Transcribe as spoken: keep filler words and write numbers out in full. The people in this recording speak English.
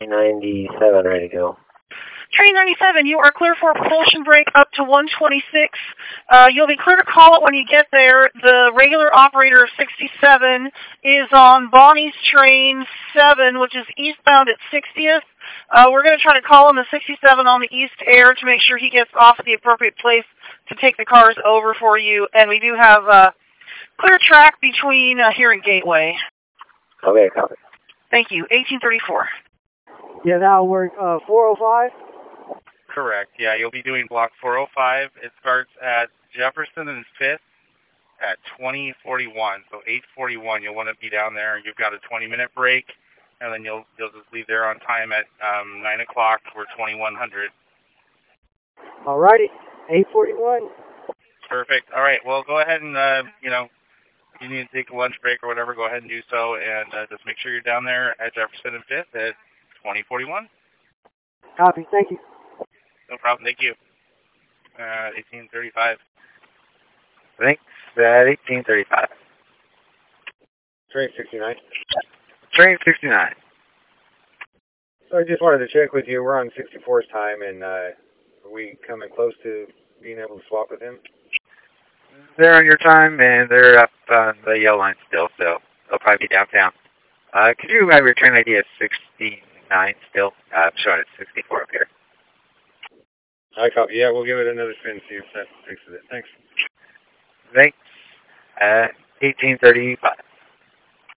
ninety-seven, ready to go. Train ninety-seven, you are clear for a propulsion break up to one twenty-six. Uh, you'll be clear to call it when you get there. The regular operator of sixty-seven is on Bonnie's train seven, which is eastbound at sixtieth. Uh, we're going to try to call him the sixty-seven on the east air to make sure he gets off at the appropriate place to take the cars over for you. And we do have uh, clear track between uh, here and Gateway. Okay, copy. Thank you. eighteen thirty-four. Yeah, now we're uh, four oh five? Correct. Yeah, you'll be doing block four oh five. It starts at Jefferson and fifth at twenty forty-one. So eight forty-one, you'll want to be down there. You've got a twenty-minute break, and then you'll you'll just leave there on time at um, nine o'clock for twenty-one hundred. All righty. eight forty-one. Perfect. All right. Well, go ahead and, uh, you know, if you need to take a lunch break or whatever, go ahead and do so, and uh, just make sure you're down there at Jefferson and fifth at twenty forty-one. Copy. Thank you. No problem. Thank you. Uh, eighteen thirty-five. Thanks. At eighteen thirty-five. Train sixty-nine. Train sixty-nine. So I just wanted to check with you. We're on sixty-four's time, and uh, are we coming close to being able to swap with him? They're on your time, and they're up on the yellow line still, so they'll probably be downtown. Uh, could you have your train I D at sixty-nine still? Uh, I'm showing it sixty-four up here. I copy. Yeah, we'll give it another spin, see if that fixes it. Thanks. Thanks. At eighteen thirty-five.